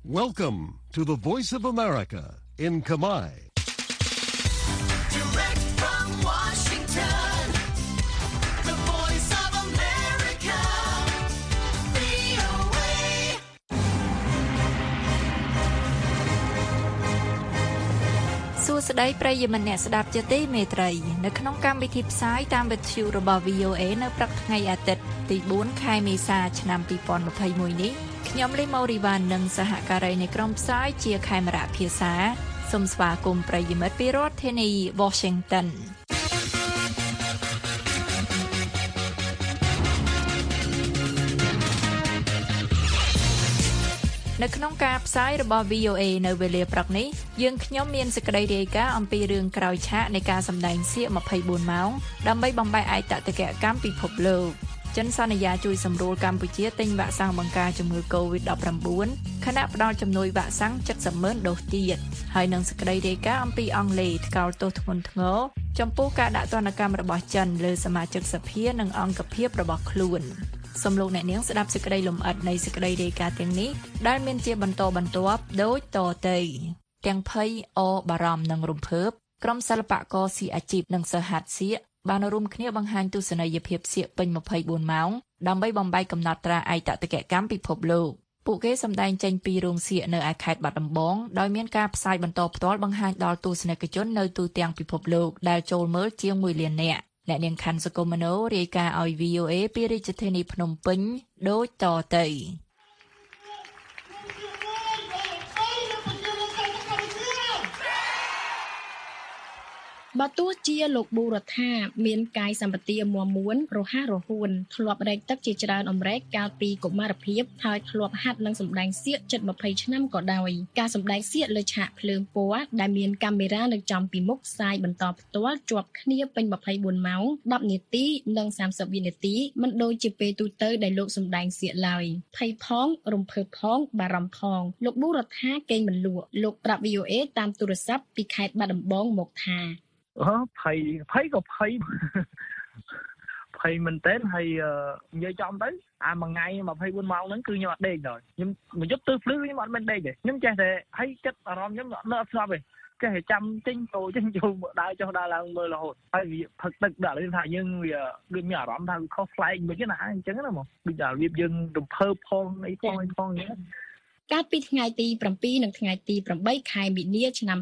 Welcome to the Voice of America in Kamai. Direct from Washington, the Voice of America, VOA. សួស្តីប្រិយមិត្តអ្នកស្ដាប់ជាទីមេត្រីនៅក្នុងកម្មវិធីផ្សាយតាមវិទ្យុរបស់ VOA នៅព្រឹកថ្ងៃអាទិត្យទី4ខែមេសាឆ្នាំ2021នេះខ្ញុំលីម៉ូរីវ៉ាន់និងសហការីនៃក្រុមផ្សាយជាខេមរៈភាសាសូមស្វាគមន៍ប្រិយមិត្តពីរដ្ឋធានី Washington នៅក្នុងការផ្សាយរបស់ VOA នៅវេលាព្រឹកនេះយើងខ្ញុំមានសេចក្តីរាយការណ៍អំពីរឿងក្រោយឆាកនៃការសម្ដែងសៀក24ម៉ោងដើម្បីបំបែកឯកតេយ្យកម្មពិភពលោកចិនសន្យាជួយសម្រួលកម្ពុជាទិញវ៉ាក់សាំងបង្ការជំងឺ COVID-19 ខណៈផ្ដល់ជំនួយវ៉ាក់សាំង 70,000 ដូសទៀតហើយនឹងសេចក្តីរាយការណ៍អំពីអង់គ្លេសថ្កោលទោសធ្ងន់ធ្ងរចំពោះការដាក់ទណ្ឌកម្មរបស់ចិនលើសមាជិកសភានិងអង្គភាពរបស់ខ្លួនសូមលោកអ្នកនាងស្ដាប់សេចក្តីលម្អិតនៃសេចក្តីរាយការណ៍ទាំងនេះដែលមានជាបន្តបន្ទាប់ដូចតទៅទាំងភ័យអបារម្ភនិងរំភើបក្រុមសិល្បករស៊ីអាជីពនិងសិស្សហាត់សៀកបានរួមគ្នាបង្ហាញទស្សនីយភាពសៀកពេញ24ម៉ោងដើម្បីបំបែកកំណត់ត្រាឯកតេយ្យកម្មពិភពលោកពួកគេសម្ដែងចេញពីរោងសៀកនៅឯខេត្តបាត់ដំបងដោយមានការផ្សាយបន្តផ្ទាល់បង្ហាញដល់ទស្សនិកជននៅទូទាំងពិភពលោកដែលចូលមើលជាង1លាននាក់អ្នកនាងខាន់សុគមនោរាយការណ៍ឲ្យ VOA ពីរាជធានីភ្នំពេញដូចតទៅបើទោះជាលោកប៊ូរដ្ឋាមានកាយសម្បទាមាំមួនរហ័សរហួនធ្លាប់រែកទឹកជាច្រើនអម្រែកកាលពីកុមារភាពហើយធ្លាប់ហាត់និងសម្ដែងសៀកជិត20ឆ្នាំក៏ដោយការសម្ដែងសៀកលើឆាកភ្លើងពណ៌ដែលមានកាមេរ៉ានៅចំពីមុខផ្សាយបន្តផ្ទាល់ជាប់គ្នាពេញ24ម៉ោង10នាទីនិង30វិនាទីមិនដូចជាពេលទូទៅដែលលោកសម្ដែងសៀកឡើយភ័យផងរំភើបផងបារម្ភផងលោកប៊ូរដ្ឋាគេងមិនលក់លោកប្រាប់ VOA តាមទូរស័ព្ទពីខេត្តបាត់ដំបងមកថាភ័យក៏ភ័យមែនតើហើយនិយាយចំទៅអាមួយថ្ងៃ24ម៉ោងហ្នឹងគឺខ្ញុំអត់ដេកដល់ខ្ញុំមួយយប់ទើបភ្លឺខ្ញុំអត់មានដេកទេខ្ញុំចេះតែហើយចិត្តអារម្មណ៍ខ្ញុំនៅអត់ស្ងប់ទេចេះតែចាំចេញតូចេញចូលដើរចុះដើរឡើងមើលរហូតហើយវាផឹកទឹកដាក់លេងថាយើងវាដូចមានអារម្មណ៍ថាវាខុសប្លែកមិនណាអញ្ចឹងណាមកដូចថារបៀបយើងរំភើបផងអីផងអញ្ចឹងកាលពីថ្ងៃទី7និងថ្ងៃទី8ខែមីនាឆ្នាំ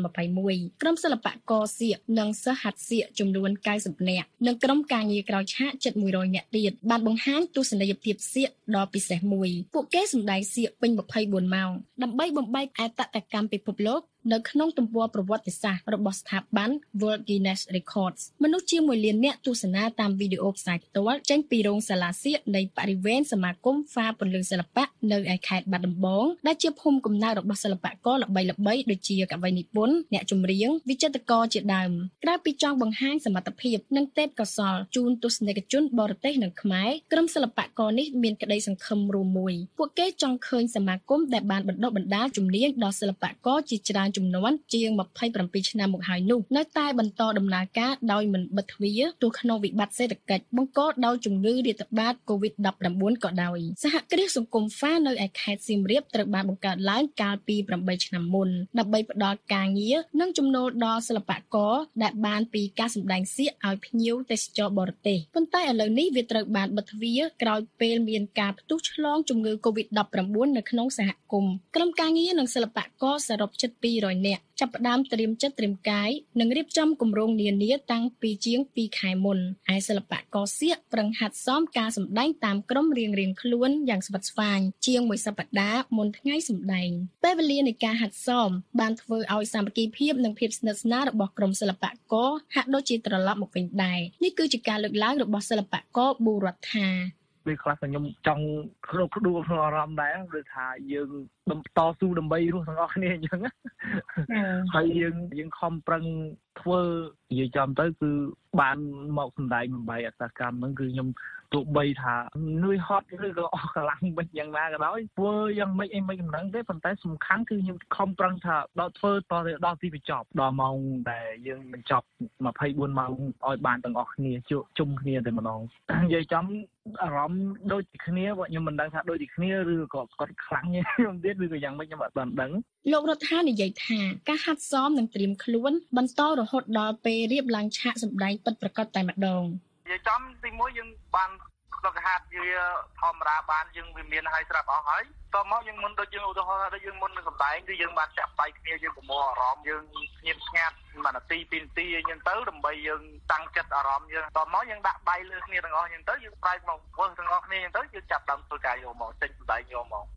2021ក្រុមសិល្បករសៀកនិងសិស្សហាត់សៀកចំនួន90នាក់និងក្រុមការងារក្រោយឆាកជិត100នាក់ទៀតបានបង្ហាញទស្សនីយភាពសៀកដ៏ពិសេសមួយពួកគេសម្ដែងសៀកពេញ24ម៉ោងដើម្បីបំបែកឯកតេយ្យកម្មពិភពលោកនៅក្នុងទំព័រប្រវត្តិសាស្ត្ររបស់ស្ថាប័ន World Guinness Records មនុស្សជា1លាននាក់ទស្សនាតាមវីដេអូផ្សាយផ្ទាល់ចេញពីរោងសាលាសៀកនៃបរិវេណសមាគមហ្វាពន្លឺសិល្បៈនៅឯខេត្តបាត់ដំបងដែលជាភូមិកំណើតរបស់សិល្បករល្បីៗដូចជាកវីនិពន្ធអ្នកចម្រៀងវិចិត្រករជាដើមក្រៅពីចង់បង្ហាញសមត្ថភាពនិងទេពកោសល្យជូនទស្សនិកជនបរទេសនិងខ្មែរក្រុមសិល្បករនេះមានក្តីសង្ឃឹមរួមមួយពួកគេចង់ឃើញសមាគមដែលបានបណ្ដុះបណ្ដាលជំនាញដល់សិល្បករជាច្រើនជំនាន់ជាង27ឆ្នាំមកហើយនោះនៅតែបន្តដំណើរការដោយមិនបិទទ្វារទោះក្នុងវិបត្តិសេដ្ឋកិច្ចបង្កដោយជំងឺរាតត្បាត COVID-19 ក៏ដោយសហគ្រាសសង្គមហ្វានៅឯខេត្តសៀមរាបត្រូវបានបង្កើតឡើងកាលពី8ឆ្នាំមុនដើម្បីផ្ដល់ការងារនិងចំណូលដល់សិល្បករដែលបានពីការសម្ដែងសៀកឲ្យភ្ញៀវទេសចរបរទេសប៉ុន្តែឥឡូវនេះវាត្រូវបានបិទទ្វារក្រោយពេលមានការផ្ទុះឆ្លងជំងឺ COVID-19 នៅក្នុងសហគមន៍ក្រុមការងារនិងសិល្បករសរុបជិត200នាក់ចាប់ផ្ដើមត្រៀមចិត្តត្រៀមកាយនិងរៀបចំគម្រោងនានាតាំងពីជាង2ខែមុនឯសិល្បករសៀកប្រឹងហាត់សមការសម្ដែងតាមក្រុមរៀងៗខ្លួនយ៉ាងស្វិតស្វាញជាង1សប្តាហ៍មុនថ្ងៃសម្ដែងពេលវេលានៃការហាត់សមបានធ្វើឲ្យសាមគ្គីភាពនិងភាពស្និទ្ធស្នាលរបស់ក្រុមសិល្បករហាក់ដូចជាត្រឡប់មកវិញដែរនេះគឺជាការលើកឡើងរបស់សិល្បករប៊ូរដ្ឋាពេលខ្លះខ្ញុំចង់ក្នុងអារម្មណ៍ដែរដូចថាយើងតស៊ូដើម្បីរស់ទាំងអស់គ្នាអញ្ចឹងហើយយើងខំប្រឹងធ្វើនិយាយចំទៅគឺបានមកសម្ដែងបំបីអត្តកម្មហ្នឹងគឺខ្ញុំទោះបីថានឿយហត់ឬក៏អស់កម្លាំងមិនយ៉ាងណាក៏ដោយធ្វើយ៉ាងម៉េចអីមិនកំណឹងទេប៉ុន្តែសំខាន់គឺខ្ញុំខំប្រឹងថាដល់ធ្វើតទៅដល់ទីបញ្ចប់ដល់ម៉ោងដែលយើងបញ្ចប់24ម៉ោងឲ្យបានទាំងអស់គ្នាជុំគ្នាតែម្ដងនិយាយចំអារម្មណ៍ដូចគ្នាបើខ្ញុំមិនដឹងថាដូចគ្នាឬក៏គាត់ខ្លាំងខ្ញុំទៀតឬក៏យ៉ាងម៉េចខ្ញុំអត់បានដឹងលោករដ្ឋានិយាយថាការហាត់សមនិងត្រៀមខ្លួនបន្តរហូតដល់ពេលរៀបឡើងឆាកសម្ដែងពិតប្រាកដតែម្ដងនិយាយចំទីមួយយើងបានក្នុងហាត់វាធម្មតាបានយើងវាមានឲ្យស្រាប់អស់ហើយតមកយើងមុនដូចយើងឧទាហរណ៍ថាយើងមុននឹងសម្ដែងគឺយើងបានចាក់ដៃគ្នាយើងប្រមូលអារម្មណ៍យើងស្ងៀមស្ងាត់1នាទី2នាទីអញ្ចឹងទៅដើម្បីយើងតាំងចិត្តអារម្មណ៍យើងតមកយើងដាក់ដៃលើគ្នាទាំងអស់អញ្ចឹងទៅយើងប្រែមកធ្វើទាំងអស់គ្នាអញ្ចឹងទៅយើងចាប់ដើមធ្វើការយកមកចេញសម្ដែងយកមក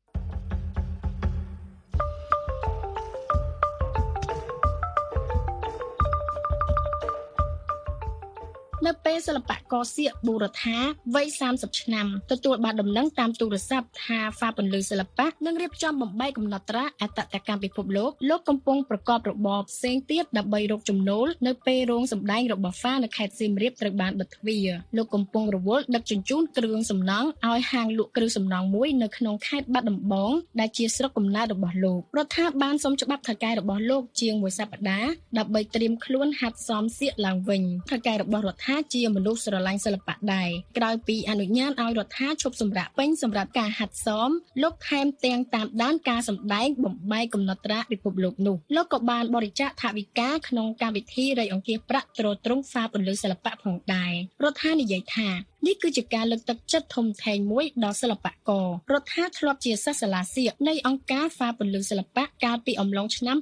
នៅពេលសិល្បករសៀកប៊ូរដ្ឋាវ័យ30ឆ្នាំទទួលបានដំណឹងតាមទូរស័ព្ទថាហ្វាពន្លឺសិល្បៈនឹងរៀបចំបំបីកំណត់ត្រាអត្តតកម្មពិភពលោកកំពុងប្រកបរបរផ្សេងទៀតដើម្បីរកចំណូលនៅពេលរោងសម្ដែងរបស់ហ្វានៅខេត្តសៀមរាបត្រូវបានបិទទ្វារលោកកំពុងរវល់ដឹកជញ្ជូនគ្រឿងសំណង់ឲ្យហាងលក់គ្រឿងសំណង់មួយនៅក្នុងខេត្តបាត់ដំបងដែលជាស្រុកកំណើតរបស់លោករដ្ឋាបានសុំច្បាប់ថៅកែរបស់លោកជាងមួយសប្តាហ៍ដើម្បីត្រៀមខ្លួនហាត់សមសៀកឡើងវិញថៅកែរបស់រដ្ឋាជាមនុស្សស្រឡាញ់សិល្បៈដែរក្រោយពីអនុញ្ញាតឲ្យរដ្ឋាឈប់សម្រាកពេញសម្រាប់ការហាត់សមលោកថែមទាំងតាមដានការសម្ដែងបំបែកកំណត់ត្រាពិភពលោកនោះលោកក៏បានបរិច្ចាគថវិកាក្នុងកម្មវិធីរៃអង្គាសប្រាក់ទ្រទ្រង់ហ្វាពន្លឺសិល្បៈផងដែររដ្ឋានិយាយថានេះគឺជាការលើកទឹកចិត្តធំធេងមួយដល់សិល្បកររដ្ឋាធ្លាប់ជាសិស្សសាលាសៀកនៃអង្គការហ្វាពន្លឺសិល្បៈកាលពីអំឡុងឆ្នាំ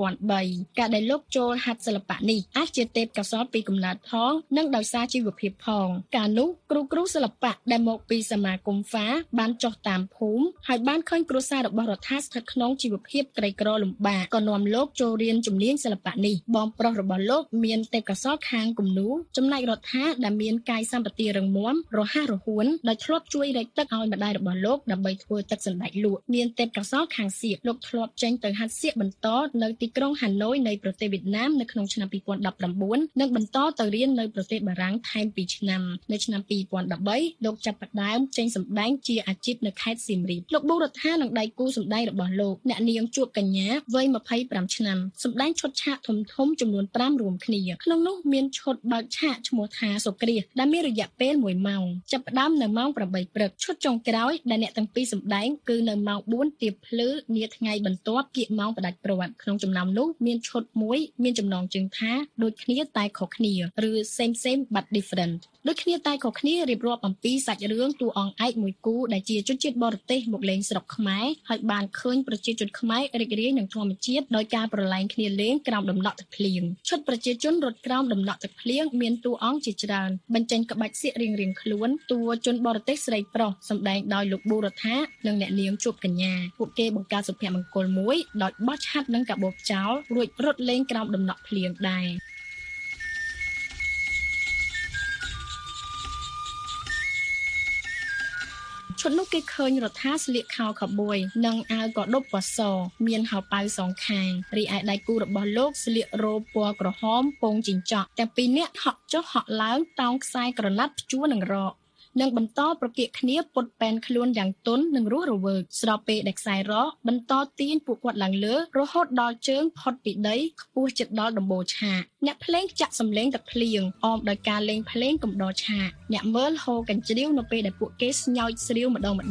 2003កាលដែលលោកចូលហាត់សិល្បៈនេះអាចជាទេពកោសល្យពីកំណើតផងនិងដោយសារជីវភាពផងកាលនោះគ្រូសិល្បៈដែលមកពីសមាគមហ្វាបានចុះតាមភូមិហើយបានឃើញគ្រួសាររបស់រដ្ឋាស្ថិតក្នុងជីវភាពក្រីក្រលំបាកក៏នាំលោកចូលរៀនជំនាញសិល្បៈនេះបងប្រុសរបស់លោកមានទេពកោសល្យខាងគំនូរចំណែករដ្ឋាដែលមានកាយសម្បទារឹងមាំរហ័សរហួនដោយធ្លាប់ជួយរែកទឹកឲ្យម្ដាយរបស់លោកដើម្បីធ្វើទឹកសណ្តែកលក់មានទេពកោសល្យខាងសៀកលោកធ្លាប់ចេញទៅហាត់សៀកបន្តនៅទីក្រុងហាណូយនៃប្រទេសវៀតណាមនៅក្នុងឆ្នាំ2019និងបន្តទៅរៀននៅប្រទេសបារាំងថែម2ឆ្នាំនៅឆ្នាំ2013លោកចាប់ផ្ដើមចេញសម្ដែងជាអាជីពនៅខេត្តសៀមរាបលោកប៊ូរដ្ឋានិងដៃគូសម្ដែងរបស់លោកអ្នកនាងជួបកញ្ញាវ័យ25ឆ្នាំសម្ដែងឈុតឆាកធំចំនួន5រួមគ្នាក្នុងនោះមានឈុតបើកឆាកឈ្មោះថាសូក្រាសដែលមានរយៈពេល1ម៉ោងចាប់ផ្ដើមនៅម៉ោង8ព្រឹកឈុតចុងក្រោយដែលអ្នកទាំងពីរសម្ដែងគឺនៅម៉ោង4ទៀបភ្លឺនាថ្ងៃបន្ទាប់គៀកម៉ោងផ្ដាច់ព្រាត់ក្នុងចំណោមនោះមានឈុតមួយមានចំណងជើងថាដូចគ្នាតែខុសគ្នាឬ same but different ដូចគ្នាតែខុសគ្នារៀបរាប់អំពីសាច់រឿងតួអង្គឯកមួយគូដែលជាជនជាតិបរទេសមកលេងស្រុកខ្មែរហើយបានឃើញប្រជាជនខ្មែររីករាយនឹងធម្មជាតិដោយការប្រឡែងគ្នាលេងក្រោមដំណក់ទឹកភ្លៀងឈុតប្រជាជនរត់ក្រោមដំណក់ទឹកភ្លៀងមានតួអង្គជាច្រើនបញ្ចេញក្បាច់សៀករៀងៗខ្លួនតួជនបរទេសស្រីប្រុសសម្ដែងដោយលោកប៊ូរដ្ឋានិងអ្នកនាងជួបកញ្ញាពួកគេបង្កើតសុភមង្គលមួយដោយបោះឆាត់នឹងកាបូបចោលរួចរត់លេងក្រោមដំណក់ភ្លៀងដែរឈុតនោះគេឃើញរដ្ឋាស្លៀកខោខូប៊យនិងអាវកដុបពណ៌សមានហៅប៉ៅសងខាងរីឯដៃគូរបស់លោកស្លៀករ៉ូបពណ៌ក្រហមពងជីងចក់ទាំងពីរនាក់ហក់ចុះហក់ឡើងតោងខ្សែក្រណាត់ព្យួរនឹងរកនិងបន្តប្រគៀកគ្នាពុតប៉ែនខ្លួនយ៉ាងទន់និងរស់រវើកស្របពេលដែលខ្សែរ៉កបន្តទាញពួកគាត់ឡើងលើរហូតដល់ជើងផុតពីដីខ្ពស់ជិតដល់ដំបូលឆាកអ្នកភ្លេងចាក់សំឡេងទឹកភ្លៀងអមដោយការលេងភ្លេងកំដរឆាកអ្នកមើលហូរកញ្ជ្រៀវនៅពេលដែលពួកគេស្ញោចស្រាវម្ដង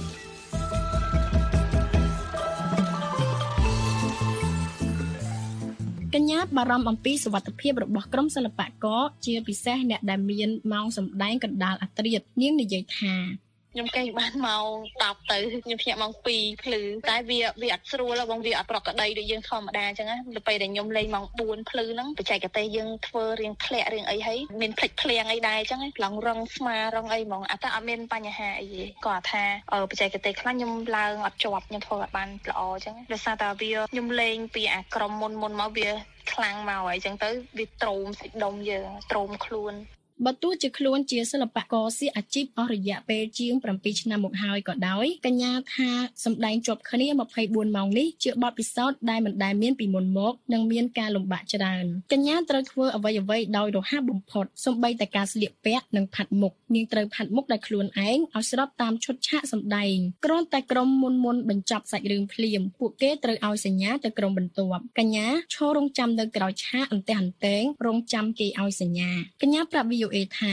កញ្ញាបារម្ភអំពីសុវត្ថិភាពរបស់ក្រុមសិល្បករជាពិសេសអ្នកដែលមានម៉ោងសម្ដែងកណ្ដាលអាត្រាតនាងនិយាយថាខ្ញុំកេះបានម៉ោង10ទៅខ្ញុំភ្ញាក់ម៉ោង2ភ្លឺតែវាអត់ស្រួលបងវាអត់ប្រក្រតីដូចយើងធម្មតាអញ្ចឹងណាទៅពេលដែលខ្ញុំលេងម៉ោង4ភ្លឺហ្នឹងបច្ចេកទេសយើងធ្វើរៀងធ្លាក់រៀងអីហើយមានភ្លេចភ្លៀងអីដែរអញ្ចឹងឡងរឹងស្មារឹងអីហ្មងតែអត់មានបញ្ហាអីទេគាត់ថាបច្ចេកទេសខ្លះខ្ញុំឡើងអត់ជាប់ខ្ញុំធ្វើអត់បានល្អអញ្ចឹងដោយសារតែវាខ្ញុំលេងពីអាក្រុមមុនមកវាខ្លាំងមកហើយអញ្ចឹងទៅវាទ្រោមសាច់ដុំយើងទ្រោមខ្លួនបើទោះជាខ្លួនជាសិល្បករសៀកអាជីពអស់រយៈពេលជាង7ឆ្នាំមកហើយក៏ដោយកញ្ញាថាសម្ដែងជាប់គ្នា24ម៉ោងនេះជាបទពិសោធន៍ដែលមិនដែលមានពីមុនមកនិងមានការលំបាកច្រើនកញ្ញាត្រូវធ្វើអ្វីៗដោយរហ័សបំផុតសូម្បីតែការស្លៀកពាក់និងផាត់មុខនាងត្រូវផាត់មុខដោយខ្លួនឯងឲ្យស្របតាមឈុតឆាកសម្ដែងគ្រាន់តែក្រុមមុនបញ្ចប់សាច់រឿងភ្លាមពួកគេត្រូវឲ្យសញ្ញាទៅក្រុមបន្ទាប់កញ្ញាឈររងចាំនៅក្រោយឆាកអន្ទះអន្ទែងរងចាំគេឲ្យសញ្ញាកញ្ញាប្រាប់VOA ថា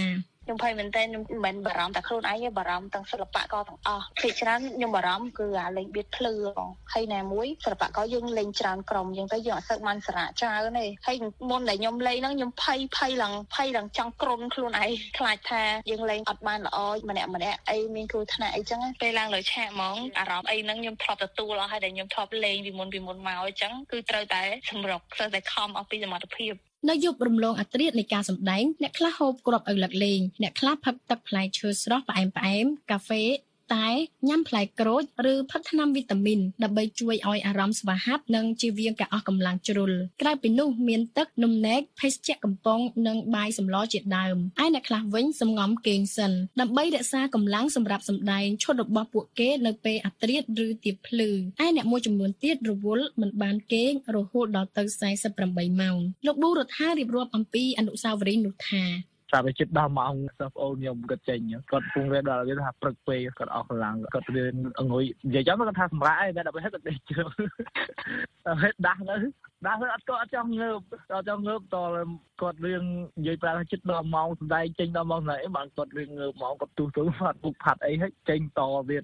ខ្ញុំភ័យមែនតើខ្ញុំមិនបារម្ភតែខ្លួនឯងទេបារម្ភទាំងសិល្បករទាំងអស់ពីច្រើនខ្ញុំបារម្ភគឺអាលេងបៀតភ្លឺបងហើយណាមួយសិល្បករយើងលេងច្រើនក្រុមអញ្ចឹងទៅយើងអត់សូវបានសារៈច្រើនទេហើយមុនដែលខ្ញុំលេងហ្នឹងខ្ញុំភ័យឡើងចង់គ្រុនខ្លួនឯងខ្លាចថាយើងលេងអត់បានល្អម្នាក់អីមានគ្រោះថ្នាក់អីចឹងពេលឡើងលើឆាកហ្មងអារម្មណ៍អីហ្នឹងខ្ញុំធ្លាប់ទទួលអស់ហើយដែលខ្ញុំធ្លាប់លេងពីមុនមកអញ្ចឹងគឺត្រូវតែសម្រុកត្រូវតែខំអស់ពីសមត្ថភាពនៅយប់រំលងអធ្រាត្រនៃការសម្ដែងអ្នកខ្លះហូបគ្រាប់ឪឡឹកលេងអ្នកខ្លះផឹកទឹកផ្លែឈើស្រស់ផ្អែមកាហ្វេតែញ៉ាំផ្លែក្រូចឬផឹកថ្នាំវីតាមីនដើម្បីជួយឲ្យអារម្មណ៍ស្វាហាប់និងជៀសវាងការអស់កម្លាំងជ្រុលក្រៅពីនោះមានទឹកនំនែកភេសជ្ជៈកំប៉ុងនិងបាយសម្លជាដើមឯអ្នកខ្លះវិញសម្ងំគេងសិនដើម្បីរក្សាកម្លាំងសម្រាប់សម្ដែងឈុតរបស់ពួកគេនៅពេលអធ្រាត្រឬទៀបភ្លឺឯអ្នកមួយចំនួនទៀតរវល់មិនបានគេងរហូតដល់ទៅ48ម៉ោងលោកប៊ូរដ្ឋារៀបរាប់អំពីអនុស្សាវរីយ៍នោះថាចាប់ទៅជិត10ម៉ោងសិស្សប្អូនខ្ញុំគាត់ចេញគាត់ពងរៀនដល់គេថាព្រឹកពេកគាត់អស់កម្លាំងគាត់រៀនអង្គុយនិយាយចាំគាត់ថាសម្រាប់ឯងតែដល់ពេលគាត់ដេកជើងតែដាស់ទៅអត់ចង់ងើបតគាត់រៀននិយាយប្រាប់ថាជិត10ម៉ោងសម្ដែងចេញ10ម៉ោងអីបានគាត់រៀនងើបម៉ោងគាត់ទូផាត់ពុកផាត់អីហើយចេញតទៀត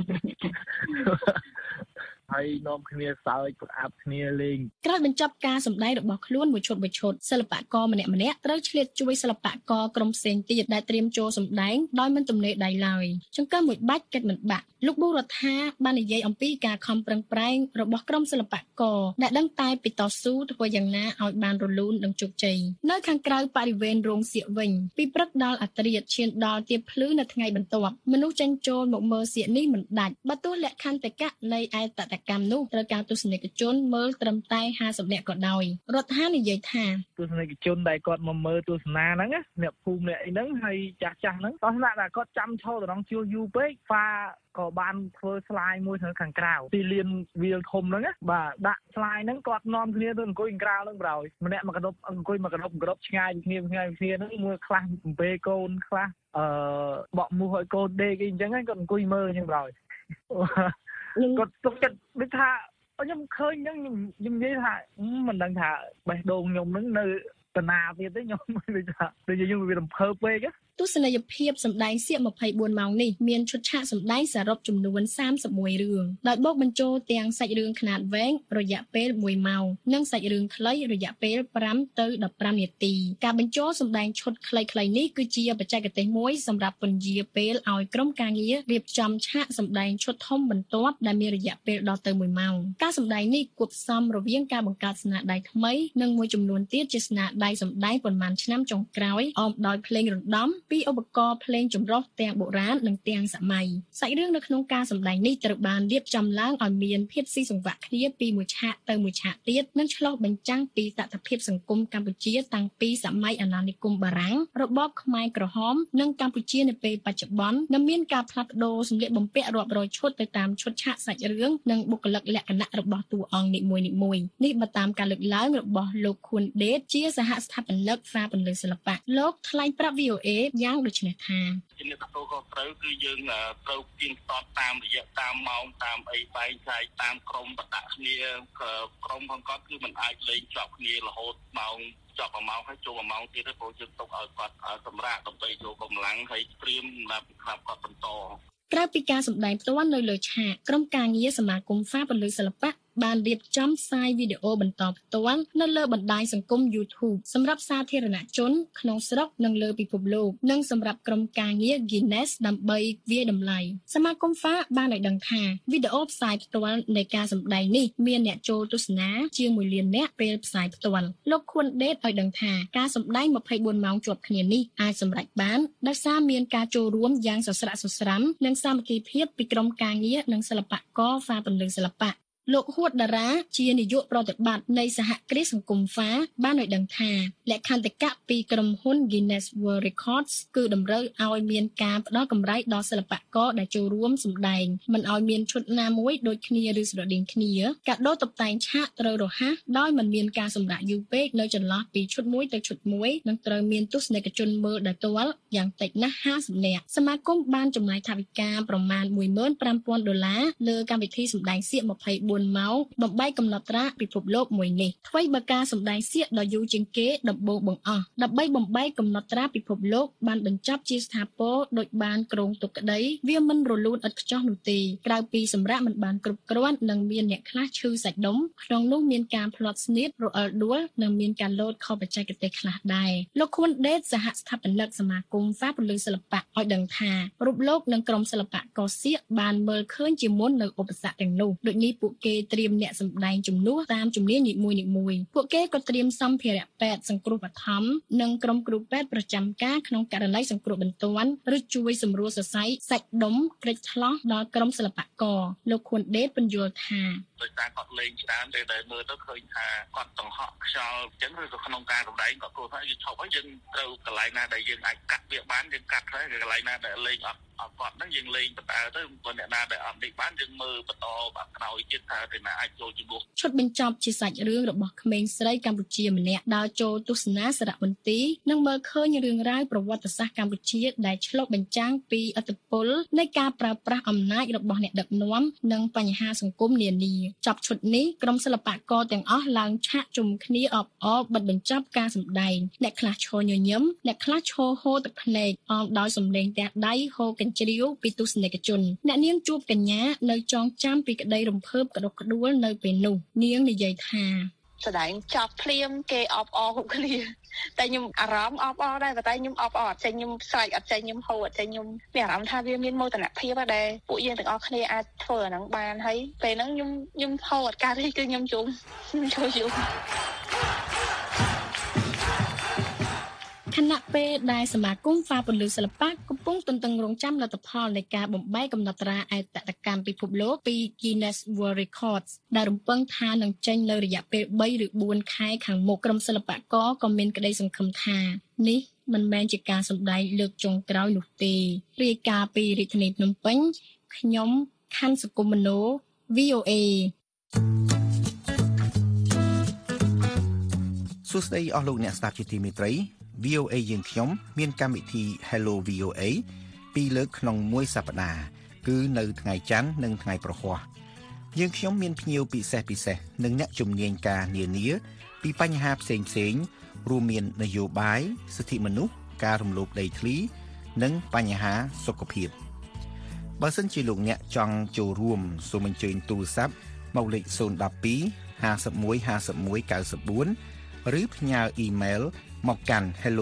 ហើយនាំគ្នាសើចប្រអាប់គ្នាលេងក្រោយបញ្ចប់ការសម្ដែងរបស់ខ្លួនមួយឈុតសិល្បករម្នាក់ត្រូវឆ្លៀតជួយសិល្បករក្រុមផ្សេងទៀតដែលត្រៀមចូលសម្ដែងដោយមិនទំនេរដៃឡើយចង្កឹះមួយបាច់កិត្តមិនបាក់លោកប៊ូរដ្ឋាបាននិយាយអំពីការខំប្រឹងប្រែងរបស់ក្រុមសិល្បករដែលដឹងតែពីតស៊ូធ្វើយ៉ាងណាឲ្យបានរលូននិងជោគជ័យនៅខាងក្រៅបរិវេណរោងសៀកវិញពីព្រឹកដល់អធ្រាត្រឈានដល់ទៀបភ្លឺនៅថ្ងៃបន្ទាប់មនុស្សចេញចូលមកមើលសៀកនេះមិនដាច់បើទោះលក្ខន្តិកៈនៃឯតតកម្មនោះត្រូវការទស្សនិកជនមើលត្រឹមតែ50នាក់ក៏ដោយរដ្ឋានិយាយថាទស្សនិកជនដែលគាត់មកមើលទស្សនាហ្នឹងអ្នកភូមិអ្នកអីហ្នឹងហើយចាស់ហ្នឹងទស្សនៈដែលគាត់ចាំឈរត្រង់ជួលយូរពេកហ្វាក៏បានធ្វើស្លាយមួយខាងក្រៅទីលានវាលធំហ្នឹងបាទដាក់ស្លាយហ្នឹងគាត់នាំគ្នាទៅអង្គុយខាងក្រៅហ្នឹងប្រយម្នាក់មកកដប់អង្គុយមកកដប់ឆ្ងាយគ្នាហ្នឹងមួយខ្លះអំពេកូនខ្លះបក់មូសឲ្យកូនដេកអីអញ្ចឹងគាត់អង្គុយមើលអញ្ចឹងប្រយគាត់ទុកចិត្តដូចថាខ្ញុំឃើញអញ្ចឹងខ្ញុំនិយាយថាមិនដឹងថាបេះដូងខ្ញុំហ្នឹងនៅតាណាទៀតទេខ្ញុំដូចថាដូចយើងវារំភើបពេកទស្សនីយភាពសម្ដែងសៀក24ម៉ោងនេះមានឈុតឆាកសម្ដែងសរុបចំនួន31រឿងដោយបូកបញ្ចូលទាំងសាច់រឿងខ្នាតវែងរយៈពេល1ម៉ោងនិងសាច់រឿងខ្លីរយៈពេល5ទៅ15នាទីការបញ្ចូលសម្ដែងឈុតខ្លីៗនេះគឺជាបច្ចេកទេសមួយសម្រាប់ពន្យាពេលឲ្យក្រុមការងាររៀបចំឆាកសម្ដែងឈុតធំបន្ទាប់ដែលមានរយៈពេលដល់ទៅ1ម៉ោងការសម្ដែងនេះគួបផ្សំរវាងការបង្កើតស្នាដៃថ្មីនិងមួយចំនួនទៀតជាស្នាដៃសម្ដែងប៉ុន្មានឆ្នាំចុងក្រោយអមដោយភ្លេងរណ្ដំពីឧបករណ៍ភ្លេងចម្រុះទាំងបុរាណនិងទាំងសម័យសាច់រឿងនៅក្នុងការសម្ដែងនេះត្រូវបានរៀបចំឡើងឲ្យមានភាពស៊ីសង្វាក់គ្នាពីមួយឆាកទៅមួយឆាកទៀតនិងឆ្លុះបញ្ចាំងពីតថភាពសង្គមកម្ពុជាតាំងពីសម័យអាណានិគមបារាំងរបបខ្មែរក្រហមនិងកម្ពុជានៅពេលបច្ចុប្បន្ននិងមានការផ្លាស់ប្ដូរសម្លៀកបំពាក់រាប់រយឈុតទៅតាមឈុតឆាកសាច់រឿងនិងបុគ្គលិកលក្ខណៈរបស់តួអង្គនីមួយៗនេះបើតាមការលើកឡើងរបស់លោកខួនដេតជាសហស្ថាបនិកផ្សារពន្លឺសិល្បៈលោកថ្លែងប្រាប់ VOA យ៉ាងដូចនេះថាជំនាញទទួលខុសត្រូវគឺយើងត្រូវទៀងទាត់តាមរយៈតាមម៉ោងតាមអីបែងចែកតាមក្រុមបដៈគ្នាក្រុមផងគាត់គឺមិនអាចលេងជាប់គ្នារហូតម៉ោងចប់1ម៉ោងហើយចូល1ម៉ោងទៀតទេព្រោះយើងទុកឲ្យគាត់សម្រាប់ដើម្បីយកកម្លាំងហើយត្រៀមសម្រាប់គាត់បន្តក្រៅពីការសម្ដែងផ្ទាល់នៅលើឆាកក្រុមការងារសមាគមហ្វាពន្លឺសិល្បៈបានរៀបចំផ្សាយវីដេអូបន្តផ្ទាល់នៅលើបណ្ដាញសង្គម YouTube សម្រាប់សាធារណជនក្នុងស្រុកនិងលើពិភពលោកនិងសម្រាប់ក្រុមការងារ Guinness ដើម្បីវាយតម្លៃសមាគម FA បានឲ្យដឹងថាវីដេអូផ្សាយផ្ទាល់នៃការសម្ដែងនេះមានអ្នកចូលទស្សនាជាង1លាននាក់ពេលផ្សាយផ្ទាល់លោកខួនដេតឲ្យដឹងថាការសម្ដែង24ម៉ោងជាប់គ្នានេះអាចសម្រេចបានដោយសារមានការចូលរួមយ៉ាងសស្រាក់សស្រាំនិងសាមគ្គីភាពពីក្រុមការងារនិងសិល្បករ FA ពន្លឺសិល្បៈលោកហួតតារាជានាយកប្រតិបត្តិនៃសហគ្រាសសង្គម FA បានឲ្យដឹងថាលក្ខន្តិកៈពីក្រុមហ៊ុន Guinness World Records គឺតម្រូវឲ្យមានការផ្ដល់កម្រៃដល់សិល្បករដែលចូលរួមសម្ដែងមិនឲ្យមានឈុតណាមួយដូចគ្នាឬស្រដៀងគ្នាការដូរតុបតែងឆាកត្រូវរហ័សដោយមិនមានការសម្រាកយូរពេកនៅចន្លោះពីឈុតមួយទៅឈុតមួយនិងត្រូវមានទស្សនិកជនមើលដោយផ្ទាល់យ៉ាងតិចណាស់50នាក់សមាគមបានចំណាយថវិកាប្រមាណ$15,000លើកម្មវិធីសម្ដែងសៀក24 24 ម៉ោងបំបីកំណត់ត្រាពិភពលោកមួយនេះថ្មីបើការសម្ដែងសៀកដ៏យូរជាងគេដំបូងបង្អស់ដើម្បីបំបីកំណត់ត្រាពិភពលោកបានបញ្ចប់ជាស្ថាពរដោយបានគ្រោងទុកក្តីវាមិនរលូនឥតខ្ចោះនោះទេក្រៅពីសម្រាប់មិនបានគ្រប់គ្រាន់និងមានអ្នកខ្លះឈឺសាច់ដុំក្នុងនោះមានការផ្លត់ស្នៀតរអិលដួលនិងមានការលោតខុសបច្ចេកទេសខ្លះដែរលោកខួនដេតសហស្ថាបនិកសមាគមហ្វាពលឺសិល្បៈឲ្យដឹងថារូបលោកនិងក្រុមសិល្បករសៀកបានមើលឃើញជាមុននៅឧបសគ្គទាំងនោះដូចនេះពួកគេត្រៀមអ្នកសម្ដែងជំនួសតាមជំនាញនីមួយៗពួកគេក៏ត្រៀមសម្ភារៈពេទ្យសង្គ្រោះបឋមនិងក្រុមគ្រូពេទ្យប្រចាំការក្នុងករណីសង្គ្រោះបន្ទាន់ឬជួយសម្រួលសរសៃសាច់ដុំក្រិចថ្លោះដល់ក្រុមសិល្បករលោកខួនដេតបញ្យល់ថាដោយសារគាត់លេងច្រើនតែដែលមើលទៅឃើញថាគាត់ចង្ហក់ខ្យល់អញ្ចឹងឬក៏ក្នុងការសម្ដែងគាត់គួរថាយើងឈប់ហើយយើងត្រូវកន្លែងណាដែលយើងអាចកាត់វាបានយើងកាត់ហើយកន្លែងណាដែលលេងអត់គាត់ហ្នឹងយើងលេងបន្តទៅព្រោះអ្នកណាដែលអត់នេះបានយើងមើលបន្តបាទក្រោយទៀតថាទៅណាអាចចូលជំនួសឈុតបញ្ចប់ជាសាច់រឿងរបស់ក្មេងស្រីកម្ពុជាម្នាក់ដើរចូលទស្សនាសារមន្ទីរនិងមើលឃើញរឿងរ៉ាវប្រវត្តិសាស្ត្រកម្ពុជាដែលឆ្លុះបញ្ចាំងពីឥទ្ធិពលនៃការប្រើប្រាស់អំណាចរបស់អ្នកដឹកនាំនិងបញ្ហាសង្គមនានាចប់ឈុតនេះក្រុមសិល្បករទាំងអស់ឡើងឆាកជុំគ្នាអបអរបិទបញ្ចប់ការសម្ដែងអ្នកខ្លះឈរញញឹមអ្នកខ្លះឈរហូរទឹកភ្នែកអមដោយសម្លេងទះដៃហូរកញ្ជ្រៀវពីទស្សនិកជនអ្នកនាងជួបកញ្ញានៅចងចាំពីក្តីរំភើបក្តុកក្តួលនៅពេលនោះនាងនិយាយថាស្ដែងចប់ភ្លាមគេអបអរគ្រប់គ្នាតែខ្ញុំអារម្មណ៍អបអរដែរតែខ្ញុំអបអរអត់ចេញខ្ញុំស្រែកអត់ចេញខ្ញុំហូរអត់ចេញខ្ញុំមានអារម្មណ៍ថាវាមានមោទនភាពដែរពួកយើងទាំងអស់គ្នាអាចធ្វើអាហ្នឹងបានហើយពេលហ្នឹងខ្ញុំហូរអត់កើតទេគឺខ្ញុំជួយខណៈពេលដែលសមាគមហ្វាពលឺសិល្បៈកំពុងទន្ទឹងរង់ចាំលទ្ធផលនៃការបំបែកកំណត់ត្រាឯកតកម្មពិភពលោកពី Guinness World Records ដែលរំពឹងថានឹងចេញនៅរយៈពេល3ឬ4ខែខាងមុខក្រុមសិល្បករក៏មានក្តីសង្ឃឹមថានេះមិនមែនជាការសម្ដែងលើកចុងក្រោយនោះទេរាយការណ៍ពីរាជធានីភ្នំពេញខ្ញុំខណ្ឌសុគមនោ VOA សួស្តីអស់លោកអ្នកស្ដាប់ជាទីមេត្រីVOA យើងខ្ញុំមានកម្មវិធី Hello VOA 2លើកក្នុងមួយសប្តាហ៍គឺនៅថ្ងៃច័ន្ទនិងថ្ងៃប្រហ័សយើងខ្ញុំមានភ្ញៀវពិសេសនិងអ្នកជំនាញការនានាពីបញ្ហាផ្សេងរួមមាននយោបាយសិទ្ធិមនុស្សការរំលោភដីធ្លីនិងបញ្ហាសុខភាពបើសិនជាលោកអ្នកចង់ចូលរួមសូមអញ្ជើញទូរស័ព្ទមកលេខ012 51 51 94ឬផ្ញើអ៊ីមែលមកកាន់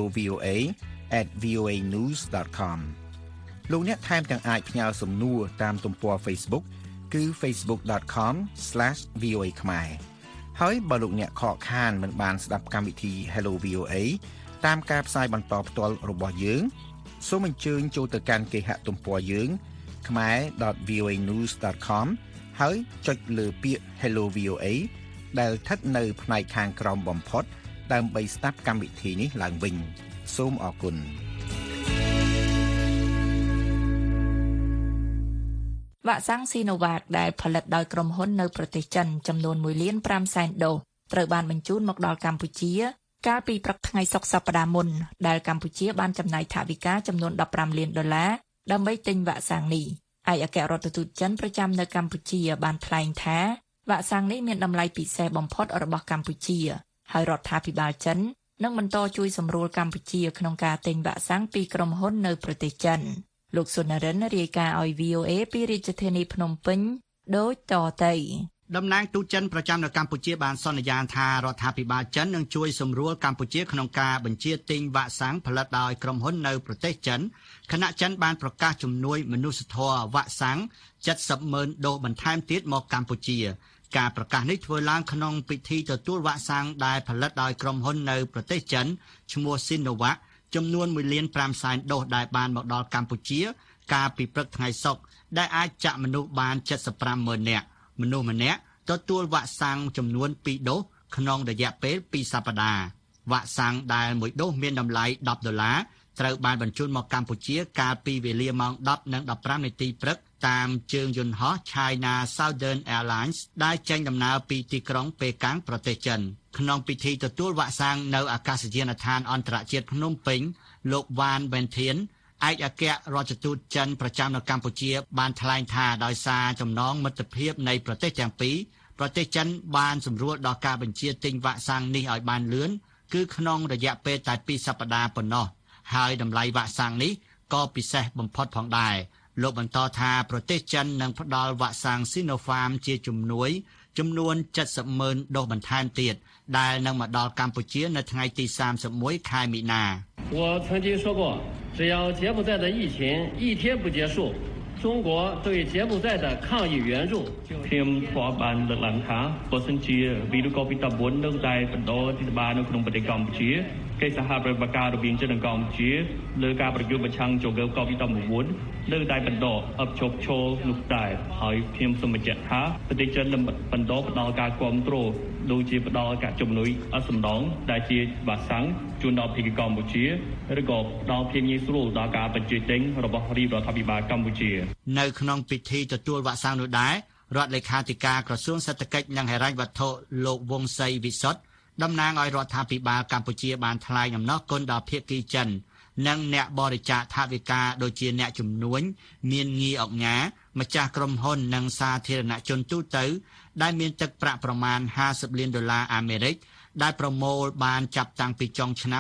hellovoa@voanews.com លោកអ្នកថែមទាំងអាចផ្ញើសំណួរតាមទំព័រ Facebook គឺ facebook.com/voa ខ្មែរហើយបើលោកអ្នកខកខានមិនបានស្ដាប់កម្មវិធី Hello VOA តាមការផ្សាយបន្តផ្ទាល់របស់យើងសូមអញ្ជើញចូលទៅកាន់គេហទំព័រយើង khmer.voanews.com ហើយចុចលើពាក្យ Hello VOA ដែលស្ថិតនៅផ្នែកខាងក្រោមបំផុតដើម្បីស្ដាប់កម្មវិធីនេះឡើងវិញសូមអរគុណវ៉ាក់សាំង Sinovac ដែលផលិតដោយក្រុមហ៊ុននៅប្រទេសចិនចំនួន 1.5 លានដូសត្រូវបានបញ្ជូនមកដល់កម្ពុជាកាលពីព្រឹកថ្ងៃសុក្រសប្តាហ៍មុនដែលកម្ពុជាបានចំណាយថវិកាចំនួន$15 លានដើម្បីទិញវ៉ាក់សាំងនេះឯកអគ្គរដ្ឋទូតចិនប្រចាំនៅកម្ពុជាបានថ្លែងថាវ៉ាក់សាំងនេះមានតម្លៃពិសេសបំផុតរបស់កម្ពុជាហើយរដ្ឋាភិបាលចិននឹងបន្តជួយសម្រួលកម្ពុជាក្នុងការទិញវ៉ាក់សាំងពីក្រុមហ៊ុននៅប្រទេសចិនលោកសុនរិនរាយការណ៍ឲ្យ VOA ពីរាជធានីភ្នំពេញដូចតទៅតំណាងទូតចិនប្រចាំនៅកម្ពុជាបានសន្យាថារដ្ឋាភិបាលចិននឹងជួយសម្រួលកម្ពុជាក្នុងការបញ្ជាទិញវ៉ាក់សាំងផលិតដោយក្រុមហ៊ុននៅប្រទេសចិនខណៈចិនបានប្រកាសជំនួយមនុស្សធម៌វ៉ាក់សាំង 70,000 ដូសបន្ថែមទៀតមកកម្ពុជាការប្រកាសនេះធ្វើឡើងក្នុងពិធីទទួលវ៉ាក់សាំងដែលផលិតដោយក្រុមហ៊ុននៅប្រទេសចិនឈ្មោះ Sinovac ចំនួន 1.5 លានដូសដែលបានមកដល់កម្ពុជាកាលពីព្រឹកថ្ងៃសុក្រដែលអាចចាក់មនុស្សបាន 75,000 នាក់មនុស្សម្នាក់ទទួលវ៉ាក់សាំងចំនួន 2 ដូសក្នុងរយៈពេល 2 សប្តាហ៍វ៉ាក់សាំងដែល1ដូសមានតម្លៃ$10ត្រូវបានបញ្ជូនមកកម្ពុជាកាលពីវេលាម៉ោង 10:15 នាទីព្រឹកតាមជើងយន្តហោះ China Southern Airlines ដែលចេញដំណើរពីទីក្រុងប៉េកាំងប្រទេសចិនក្នុងពិធីទទួលវ៉ាក់សាំងនៅអាកាសយានដ្ឋានអន្តរជាតិភ្នំពេញលោកវ៉ានវ៉ែនធៀនឯកអគ្គរដ្ឋទូតចិនប្រចាំនៅកម្ពុជាបានថ្លែងថាដោយសារចំណងមិត្តភាពនៃប្រទេសទាំងពីរប្រទេសចិនបានសម្រួលដល់ការបញ្ជាទិញវ៉ាក់សាំងនេះឲ្យបានលឿនគឺក្នុងរយៈពេលតែ2សប្តាហ៍ប៉ុណ្ណោះហើយតម្លៃវ៉ាក់សាំងនេះក៏ពិសេសបំផុតផងដែរលោកបន្តថាប្រទេសចិននឹងផ្ដល់វ៉ាក់សាំង Sinopharm ជាជំនួយចំនួន 70,000 ដូសបន្ថែមទៀតដែលនឹងមកដល់កម្ពុជានៅថ្ងៃទី31 ខែមីនា我曾经说过只要柬埔寨的疫情一天不结束中国对柬埔寨的抗疫援助ខ្ញុំធ្លាប់បានលើកឡើងថាបើសិនជាវីរុស COVID-19 នៅតែបន្តទីក្បាលនៅក្នុងប្រទេសកម្ពុជាកិច្ចសហប្រតិបត្តិការរវាងចិននិងកម្ពុជាលើការប្រយុទ្ធប្រឆាំងជំងឺ COVID-19 នៅតែបន្តអបជប់ឈរនោះដែរហើយខ្ញុំសូមបញ្ជាក់ថាប្រទេសចិននឹងបន្តផ្ដល់ការគាំទ្រដូចជាផ្ដល់ការជំនួយអត់សំណងដែលជាវ៉ាក់សាំងជូនដល់ប្រជាជនកម្ពុជាឬក៏ផ្ដល់ភាពងាយស្រួលដល់ការបញ្ជាទិញរបស់រាជរដ្ឋាភិបាលកម្ពុជានៅក្នុងពិធីទទួលវ៉ាក់សាំងនោះដែររដ្ឋលេខាធិការក្រសួងសេដ្ឋកិច្ចនិងហិរញ្ញវត្ថុលោកវង្សសីវិសុទ្ធតំណាងឲ្យរដ្ឋាភិបាលកម្ពុជាបានថ្លែងអំណរគុណដល់ភាគីចិននិងអ្នកបរិច្ចាគថវិកាដូចជាអ្នកជំនួញមានងារអុកញ៉ាម្ចាស់ក្រុមហ៊ុននិងសាធារណជនទូទៅដែលមានទឹកប្រាក់ប្រមាណ$50 លានអាមេរិកដែលប្រមូលបានចាប់តាំងពីចុងឆ្នាំ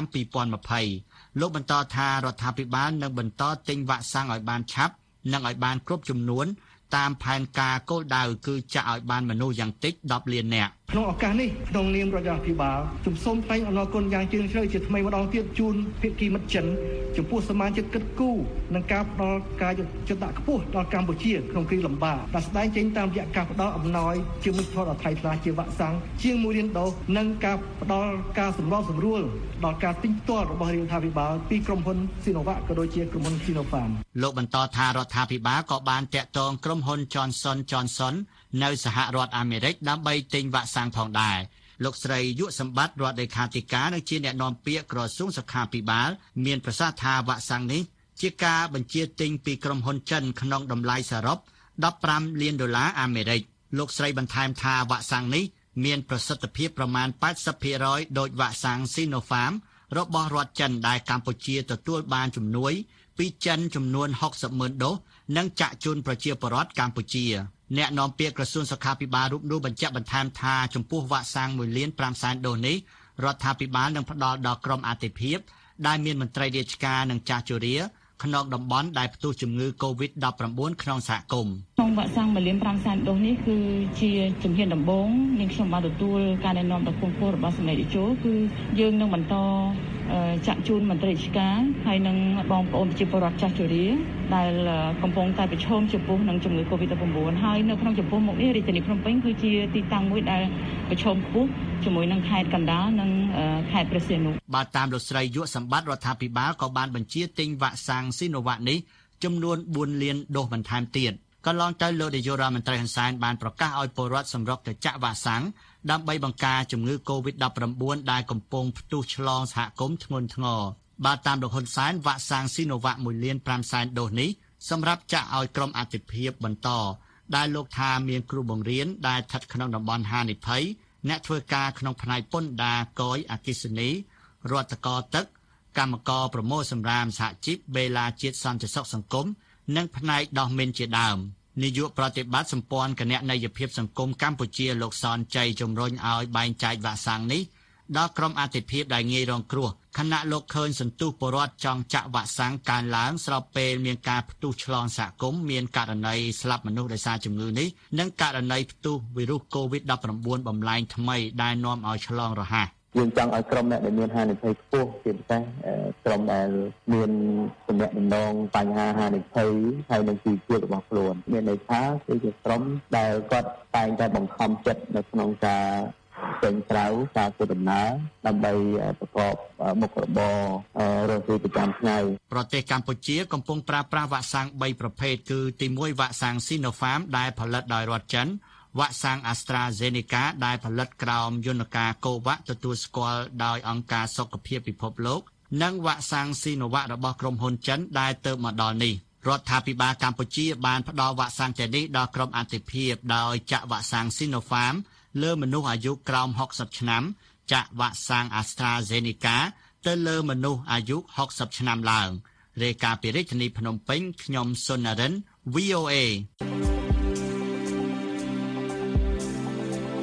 2020លោកបន្តថារដ្ឋាភិបាលនឹងបន្តទិញវ៉ាក់សាំងឲ្យបានឆាប់និងឲ្យបានគ្រប់ចំនួនតាមផែនការគោលដៅគឺចាក់ឲ្យបានមនុស្សយ៉ាងតិច10 លាននាក់ក្នុងឱកាសនេះក្នុងនាមរដ្ឋាភិបាលជំសូមថ្លែងអំណរគុណយ៉ាងជ្រាលជ្រៅជាថ្មីម្ដងទៀតជូនភាគីមិត្តចិនចំពោះសមាជិកគិតគូរនិងការផ្ដល់ការយកចិត្តដាក់ខ្ពស់ដល់កម្ពុជាក្នុងគ្រាលំបាកដែលស្ដែងចេញតាមរយៈការផ្ដល់អំណោយជាមិត្តផលដ៏ថ្លៃថ្លាជាវ៉ាក់សាំងជាង1 លានដូសនិងការផ្ដល់ការសម្រួលដល់ការទិញផ្ទាល់របស់រដ្ឋាភិបាលពីក្រុមហ៊ុន Sinovac ក៏ដូចជាក្រុមហ៊ុន Sinopharm លោកបន្តថារដ្ឋាភិបាលក៏បានតាក់ទងក្រុមហ៊ុន Johnson & Johnson នៅសហរដ្ឋអាមេរិកដើម្បីទិញវ៉ាក់សាំងផងដែរលោកស្រីយុសម្បត្តិរដ្ឋលេខាធិការនិងជាអ្នកនាំពាក្យក្រសួងសុខាភិបាលមានប្រសាសន៍ថាវ៉ាក់សាំងនេះជាការបញ្ជាទិញពីក្រុមហ៊ុនចិនក្នុងតម្លៃសរុប$15 លានអាមេរិកលោកស្រីបន្ថែមថាវ៉ាក់សាំងនេះមានប្រសិទ្ធភាពប្រមាណ 80% ដូចវ៉ាក់សាំង Sinopharm របស់រដ្ឋចិនដែលកម្ពុជាទទួលបានជំនួយពីចិនចំនួន 60,000 ដូសនិងចាក់ជូនប្រជាពលរដ្ឋកម្ពុជាអ្នកនាំពាក្យក្រសួងសុខាភិបាលរូបនោះបញ្ជាក់បន្ថែមថាចំពោះវ៉ាក់សាំង1.5 លានដូសនេះរដ្ឋាភិបាលនឹងផ្ដល់ដល់ក្រុមអាទិភាពដែលមានមន្ត្រីរាជការនិងចាស់ជរាក្នុងតំបន់ដែលផ្ទុះជំងឺ COVID-19 ក្នុងសហគមន៍ក្នុងវ៉ាក់សាំង1.5 លានដូសនេះគឺជាជំហានដំបូងនាងខ្ញុំបានទទួលការណែនាំដ៏ខ្ពង់ខ្ពស់របស់សម្ដេចនាយកគឺយើងនឹងបន្តចាក់ជូនមន្ត្រីរាជការហើយនឹងបងប្អូនប្រជាពលរដ្ឋចាស់ជរាដែលកំពុងតែប្រឈមចំពោះនឹងជំងឺ COVID-19 ហើយនៅក្នុងចំពោះមុខនេះរាជធានីភ្នំពេញគឺជាទីតាំងមួយដែលប្រឈមខ្ពស់ជាមួយនឹងខេត្តកណ្ដាលនិងខេត្តព្រះសីហនុបាទតាមលោកស្រីយុសម្បត្តិរដ្ឋាភិបាលក៏បានបញ្ជាទិញវ៉ាក់សាំង Sinovac នេះចំនួន4 លានដូសបន្ថែមទៀតកន្លងទៅលោកនាយករដ្ឋមន្ត្រីហ៊ុនសែនបានប្រកាសឲ្យពលរដ្ឋសម្រុកទៅចាក់វ៉ាក់សាំងដើម្បីបង្ការជំងឺ COVID-19 ដែលកំពុងផ្ទុះឆ្លងសហគមន៍ធ្ងន់ធ្ងរបាទតាមលោកហ៊ុនសែនវ៉ាក់សាំង Sinovac 1.5 លានដូសនេះសម្រាប់ចាក់ឲ្យក្រុមអាទិភាពបន្តដែលលោកថាមានគ្រូបង្រៀនដែលស្ថិតក្នុងតំបន់ហានិភ័យអ្នកធ្វើការក្នុងផ្នែកពន្ធដារកយអគ្គិសនីរដ្ឋកោទឹកកម្មករប្រមូលសម្រាមសហជីពបេឡាជាតិសន្តិសុខសង្គមនិងផ្នែកដោះមីនជាដើមនាយកប្រតិបត្តិសម្ព័ន្ធគណនេយ្យភាពសង្គមកម្ពុជាលោកសនជ័យជំរុញឲ្យបែងចែកវ៉ាក់សាំងនេះដល់ក្រុមអាទិភាពដែលងាយរងគ្រោះខណៈលោកឃើញសន្ទុះពលរដ្ឋចង់ចាក់វ៉ាក់សាំងកើនឡើងស្របពេលមានការផ្ទុះឆ្លងសហគមន៍មានករណីស្លាប់មនុស្សដោយសារជំងឺនេះនិងករណីផ្ទុះវីរុស COVID-19 បំលែងថ្មីដែលនាំឲ្យឆ្លងរហ័សយើងចង់ឲ្យក្រុមអ្នកដែលមានហានិភ័យខ្ពស់ជាពិសេសក្រុមដែលមានទំនាក់ទំនងបញ្ហាហានិភ័យហើយនឹងជីវភាពរបស់ខ្លួនមានន័យថាគឺជាក្រុមដែលគាត់តែងតែបង្ខំចិត្តនៅក្នុងការចេញក្រៅការធ្វើដំណើរដើម្បីប្រកបមុខរបររកស៊ីប្រចាំថ្ងៃប្រទេសកម្ពុជាកំពុងប្រើប្រាស់វ៉ាក់សាំង3ប្រភេទគឺទី1វ៉ាក់សាំង Sinopharm ដែលផលិតដោយរដ្ឋចិនវ៉ាក់សាំង AstraZeneca ដែលផលិតក្រោមយន្តការ COVAX ទទួលស្គាល់ដោយអង្គការសុខភាពពិភពលោកនិងវ៉ាក់សាំង Sinovac របស់ក្រុមហ៊ុនចិនដែលទើបមកដល់នេះរដ្ឋាភិបាលកម្ពុជាបានផ្ដល់វ៉ាក់សាំងទាំងនេះដល់ក្រុមអាទិភាពដោយចាក់វ៉ាក់សាំង Sinopharm លើមនុស្សអាយុក្រោម60ឆ្នាំចាក់វ៉ាក់សាំង AstraZeneca ទៅលើមនុស្សអាយុ60ឆ្នាំឡើងរាយការណ៍ពីរាជធានីភ្នំពេញខ្ញុំសុននរិន VOA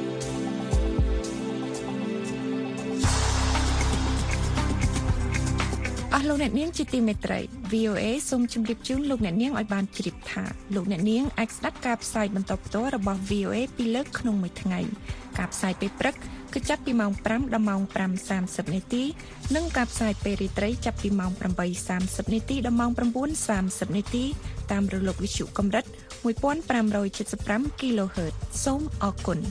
លោកអ្នកនាងជាទីមេត្រី VOA សូមជម្រាបជូនលោកអ្នកនាងឲ្យបានជ្រាបថាលោកអ្នកនាងអាចស្ដាប់ការផ្សាយបន្តផ្ទាល់របស់ VOA ពីរលើកក្នុងមួយថ្ងៃការផ្សាយពេលព្រឹកគឺចាប់ពីម៉ោង 5 ដល់ម៉ោង 5:30 នាទីនិងការផ្សាយពេលរាត្រីចាប់ពីម៉ោង 8:30 នាទីដល់ម៉ោង 9:30 នាទីតាមរលកវិទ្យុកម្រិត 1575 kHz សូមអរគុណ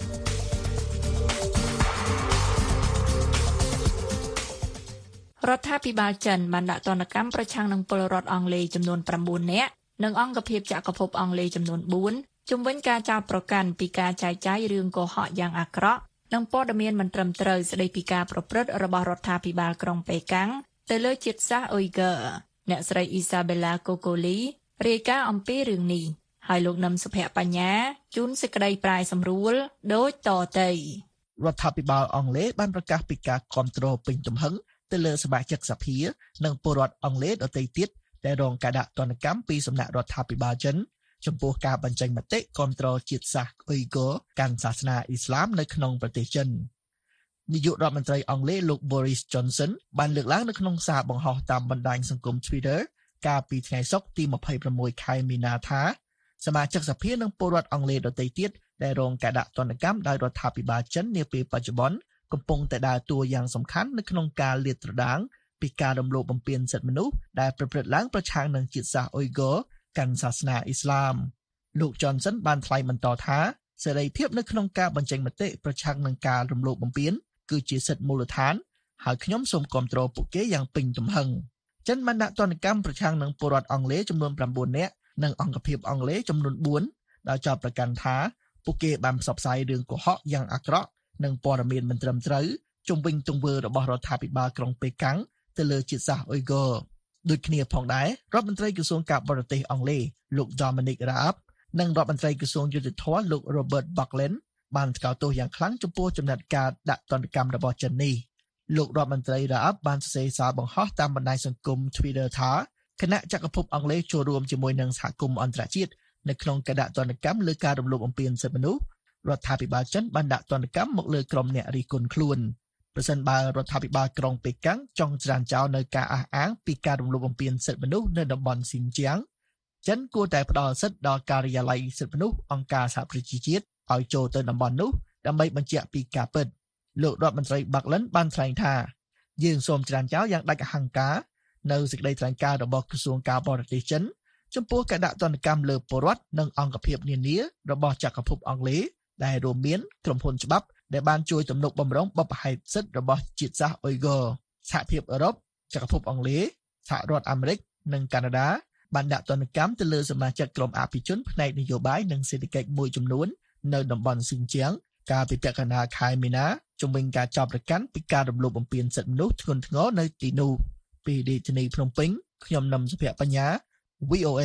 រដ្ឋាភិបាលចិនបានដាក់ទណ្ឌកម្មប្រឆាំងនឹងពលរដ្ឋអង់គ្លេសចំនួន 9 នាក់និងអង្គភាពចក្រភពអង់គ្លេសចំនួន 4 ជំវិញការចោទប្រកាន់ពីការចែកចាយរឿងកុហកយ៉ាងអាក្រក់និងព័ត៌មានមិនត្រឹមត្រូវស្ដីពីការប្រព្រឹត្តរបស់រដ្ឋាភិបាលក្រុងប៉េកាំងទៅលើជាតិសាសន៍អ៊ុយហ្គើអ្នកស្រីអ៊ីសាបេឡាកូកូលីរាយការណ៍អំពីរឿងនេះហើយលោកនឹមសុភ័ក្របញ្ញាជូនសេចក្តីប្រាយសម្រួលដូចតទៅរដ្ឋាភិបាលអង់គ្លេសបានប្រកាសពីការគ្រប់គ្រងពេញទំហឹងទៅលើសមាជិកសភានិងពលរដ្ឋអង់គ្លេសដទៃទៀតដែលរងការដាក់ទណ្ឌកម្មពីសំណាក់រដ្ឋាភិបាលចិនចំពោះការបញ្ចេញមតិគ្រប់គ្រងជាតិសាសន៍អ៊ុយហ្គើកាន់សាសនាអ៊ីស្លាមនៅក្នុងប្រទេសចិននាយករដ្ឋមន្ត្រីអង់គ្លេសលោក Boris Johnson បានលើកឡើងនៅក្នុងសារបង្ហោះតាមបណ្ដាញសង្គម Twitter កាលពីថ្ងៃសុក្រទី26ខែមីនាថាសមាជិកសភានិងពលរដ្ឋអង់គ្លេសដទៃទៀតដែលរងការដាក់ទណ្ឌកម្មដោយរដ្ឋាភិបាលចិននាពេលបច្ចុប្បន្នកំពុងតែដើរតួយ៉ាងសំខាន់នៅក្នុងការលាតត្រដាងពីការរំលោភបំពានសិទ្ធិមនុស្សដែលប្រព្រឹត្តឡើងប្រឆាំងនឹងជាតិសាសន៍អ៊ុយហ្គើកាន់សាសនាអ៊ីស្លាមលោក Johnson បានថ្លែងបន្តថាសេរីភាពនៅក្នុងការបញ្ចេញមតិប្រឆាំងនឹងការរំលោភបំពានគឺជាសិទ្ធិមូលដ្ឋានហើយខ្ញុំសូមគាំទ្រពួកគេយ៉ាងពេញទំហឹងចិនបានដាក់ទណ្ឌកម្មប្រឆាំងនឹងពលរដ្ឋអង់គ្លេសចំនួន 9 នាក់និងអង្គភាពអង់គ្លេសចំនួន 4 ដោយចោទប្រកាន់ថាពួកគេបានផ្សព្វផ្សាយរឿងកុហកយ៉ាងអាក្រក់និងព័ត៌មានមិនត្រឹមត្រូវជុំវិញទង្វើរបស់រដ្ឋាភិបាលក្រុងប៉េកាំងទៅលើជាតិសាសន៍អ៊ុយហ្គើដូចគ្នាផងដែររដ្ឋមន្ត្រីក្រសួងការបរទេសអង់គ្លេសលោក Dominic Raab និងរដ្ឋមន្ត្រីក្រសួងយុតិធម៌លោក Robert Buckland បានថ្កោលទោសយ៉ាងខ្លាំងចំពោះចំណាត់ការដាក់ទណ្ឌកម្មរបស់ចិននេះលោករដ្ឋមន្ត្រី Raab បានសរសេរសារបង្ហោះតាមបណ្ដាញសង្គម Twitter ថាគណៈចក្រភពអង់គ្លេសចូលរួមជាមួយនឹងសហគមន៍អន្តរជាតិនៅក្នុងការដាក់ទណ្ឌកម្មលើការរំលោភបំពានសិទ្ធិមនុស្សរដ្ឋាភិបាលចិនបានដាក់ទណ្ឌកម្មមកលើក្រុមអ្នករិះគន់ខ្លួនប្រសិនបើរដ្ឋាភិបាលក្រុងប៉េកាំងចង់ច្រានចោលនៅការអះអាងពីការរំលោភបំពានសិទ្ធិមនុស្សនៅតំបន់ស៊ីនជៀងចិនគួរតែផ្ដល់សិទ្ធិដល់ការិយាល័យសិទ្ធិមនុស្សអង្គការសហប្រជាជាតិឲ្យចូលទៅតំបន់នោះដើម្បីបញ្ជាក់ពីការពិតលោករដ្ឋមន្ត្រី Buckland បានថ្លែងថាយើងសូមច្រានចោលយ៉ាងដាច់អហង្ការនៅសេចក្តីថ្លែងការណ៍របស់ក្រសួងការបរទេសចិនចំពោះការដាក់ទណ្ឌកម្មលើពលរដ្ឋនិងអង្គភាពនានារបស់ចក្រភពអង់គ្លេសដែលរួមមានក្រុមហ៊ុនច្បាប់ដែលបានជួយទំនុកបម្រុងបបផែនសិទ្ធិរបស់ជាតិសាសន៍អ៊ុយហ្គើសហភាពអឺរ៉ុបចក្រភពអង់គ្លេសសហរដ្ឋអាមេរិកនិងកាណាដាបានដាក់ទណ្ឌកម្មទៅលើសមាជិកក្រុមអភិជនផ្នែកនយោបាយនិងសេដ្ឋកិច្ចមួយចំនួននៅតំបន់ស៊ីនជៀងកាលពីពាក់កណ្ដាលខែមីនាជំវិញការចោទប្រកាន់ពីការរំលោភបំពានសិទ្ធិមនុស្សធ្ងន់ធ្ងរនៅទីនោះពីរាជធានីភ្នំពេញខ្ញុំនឹមសុភ័ក្របញ្ញា VOA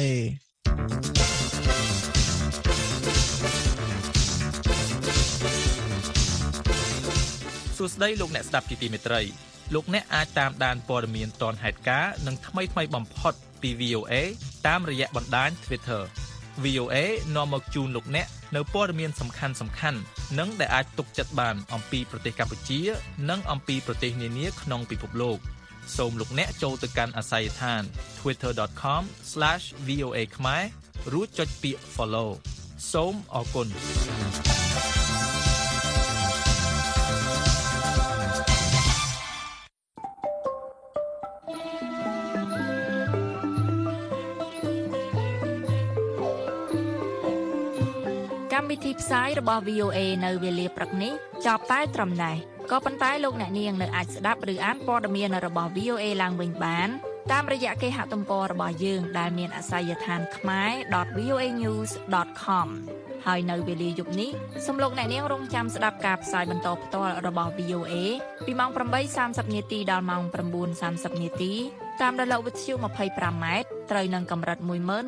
សួស្តីលោកអ្នកស្ដាប់ជាទីមេត្រីលោកអ្នកអាចតាមដានព័ត៌មានទាន់ហេតុការណ៍និងថ្មីៗបំផុតពី VOA តាមរយៈបណ្ដាញ Twitter VOA នាំមកជូនលោកអ្នកនៅព័ត៌មានសំខាន់ៗនិងដែលអាចទុកចិត្តបានអំពីប្រទេសកម្ពុជានិងអំពីប្រទេសនានាក្នុងពិភពលោកសូមលោកអ្នកចូលទៅកាន់អាសយដ្ឋាន twitter.com/voa ខ្មែររួចចុចពាក្យ follow សូមអរគុណកម្មវិធីផ្សាយរបស់ VOA នៅវេលាព្រឹកនេះចប់តែត្រឹមនេះក៏ប៉ុន្តែលោកអ្នកនាងនៅអាចស្ដាប់ឬអានព័ត៌មានរបស់ VOA ឡើងវិញបានតាមរយៈគេហទំព័ររបស់យើងដែលមានអាសយដ្ឋានkhmer.voanews.com ហើយនៅវេលាយប់នេះសូមលោកអ្នកនាងរងចាំស្ដាប់ការផ្សាយបន្តផ្ទាល់របស់ VOA ពីម៉ោង 8:30 នាទីដល់ម៉ោង 9:30 នាទីតាមរលកវិទ្យុ 25M ត្រូវនឹងកម្រិត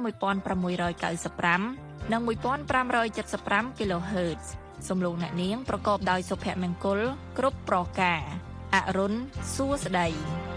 11695 និង 1575 kHz សូមលោកអ្នកនាងប្រកបដោយសុភមង្គលគ្រប់ប្រការអរុនសួស្តី